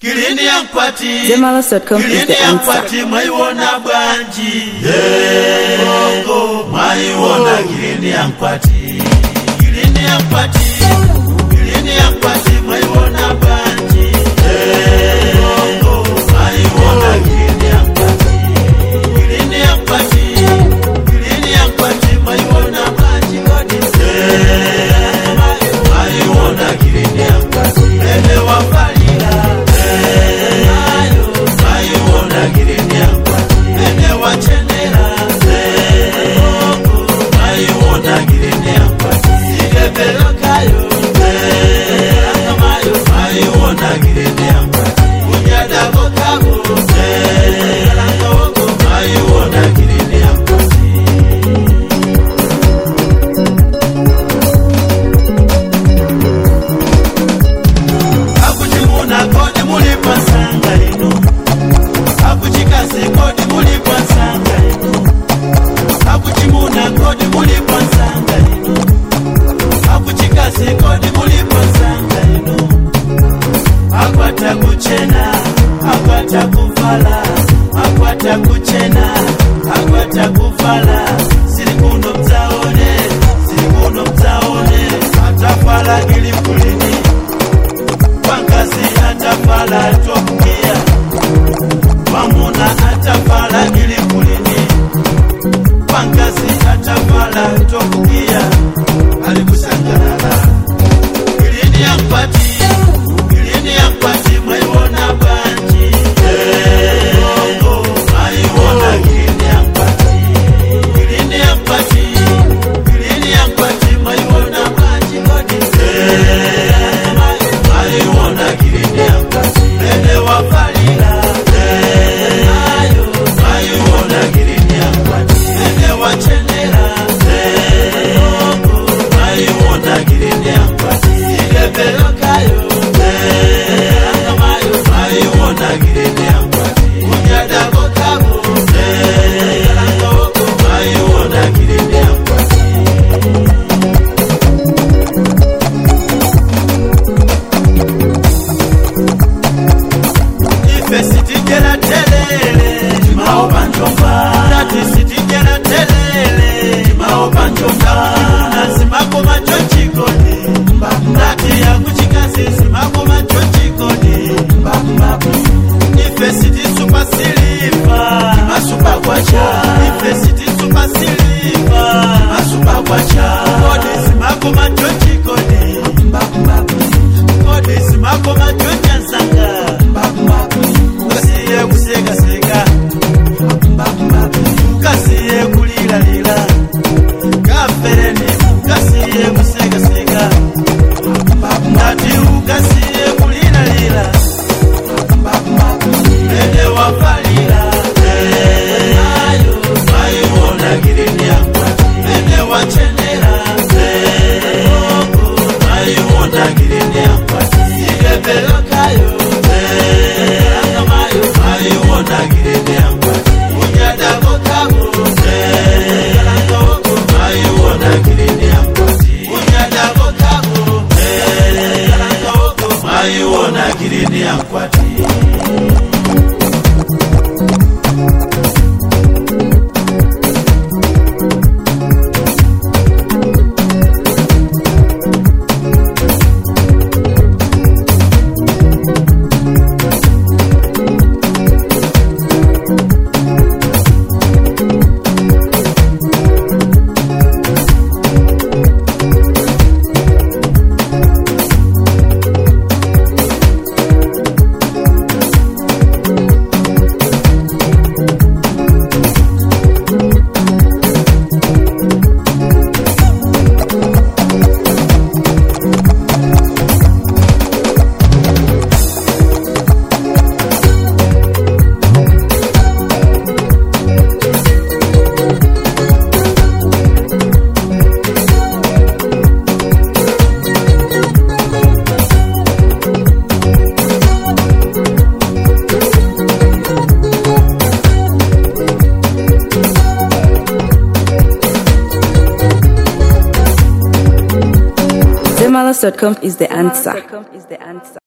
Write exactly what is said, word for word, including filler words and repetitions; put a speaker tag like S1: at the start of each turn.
S1: Kilini Yankwati,
S2: Zemalas dot com is the
S1: answer. Mwaiwona bwanji, yeah, Bongo, mwaiwona Kilini Yankwati, Kilini Yankwati, Kilini Yankwati, mwaiwona bwanji, yeah, Bongo, mwaiwona Kilini Yankwati, Kilini Yankwati, Kilini Yankwati, mwaiwona bwanji, yeah, mwaiwona Kilini Yankwati, ene wafalila. Akwata kuvala, akwata kuchena, akwata kuvala. Silikuno mtaone, silikuno mtaone. Atafala gilikulini, wangazi atafala tokia. Wamuna atafala gilikulini, wangazi atafala tokia. Alikusangana Kilini Yankwati, Kilini Yankwati, mwaiwona bwanji, yeah, Bongo, mwaiwona Kilini Yankwati, Kilini Yankwati, Kilini Yankwati, mwaiwona bwanji, yeah, mwaiwona Kilini Yankwati, ene wafalila, yeah, mwaiwona Kilini Yankwati, ene wachenela, yeah, Bongo, mwaiwona Kilini Yankwati, ilebelo kayo. Kilini Yankwati.
S2: Zemalas dot com is the answer.